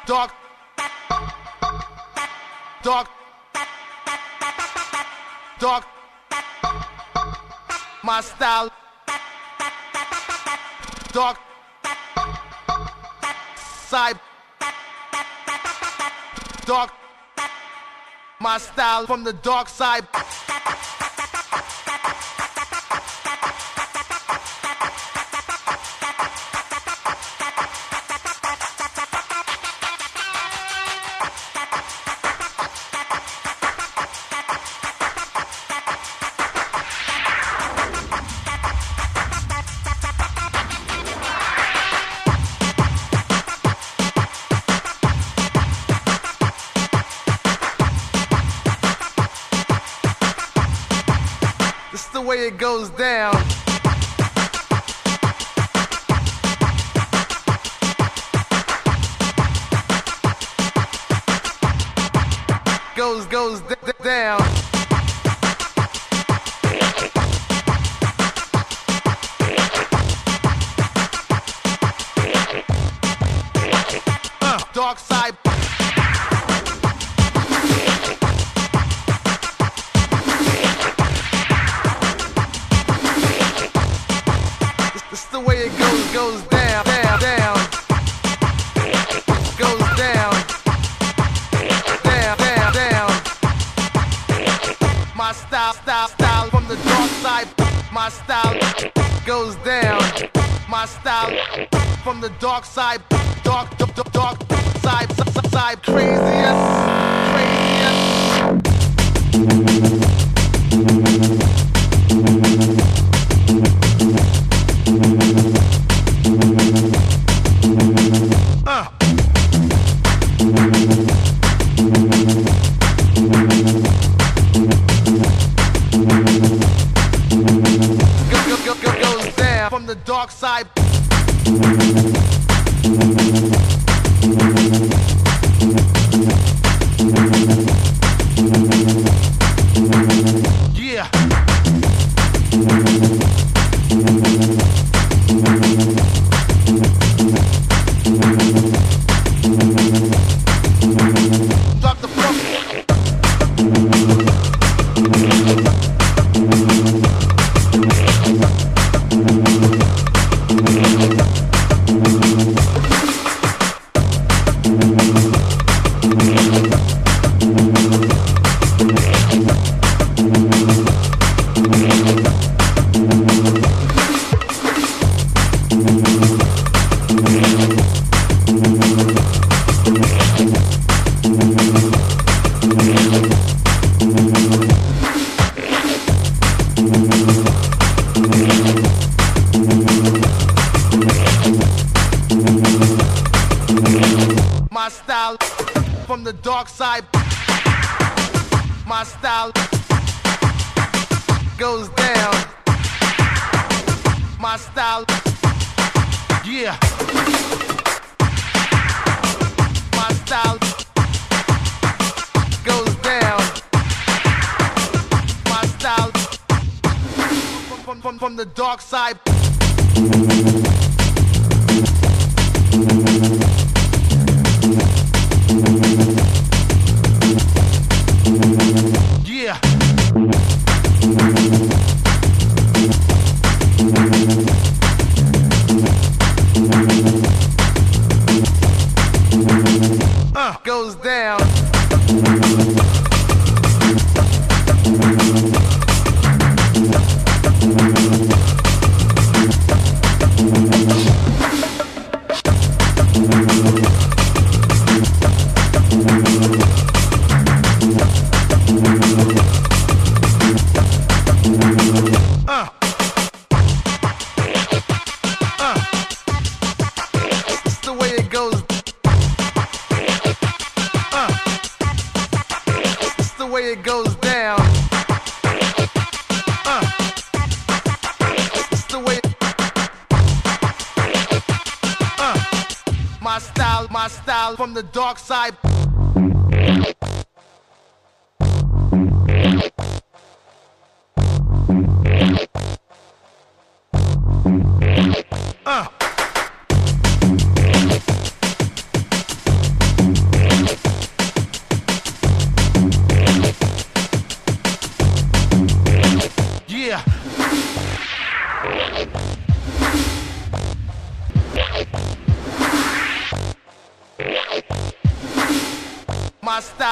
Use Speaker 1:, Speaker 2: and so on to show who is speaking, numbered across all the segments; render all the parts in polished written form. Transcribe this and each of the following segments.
Speaker 1: Dark, dark, dark. My style. Dark side. Dark. My style from the dark side. This is the way it goes down. Goes down. Dark side. This is the way it goes down, down, down. Goes down, down, down, down. My style from the dark side. My style goes down. My style from the dark side. Dark side. Craziest. Goes down from the dark side. Yeah. Drop the floor. My style from the dark side. My style goes down. My style, yeah. My style goes down. My style from the dark side. Yeah. Goes down. It's the way it goes. It's the way it goes down. It's the way. My style from the dark side.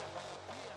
Speaker 1: yeah,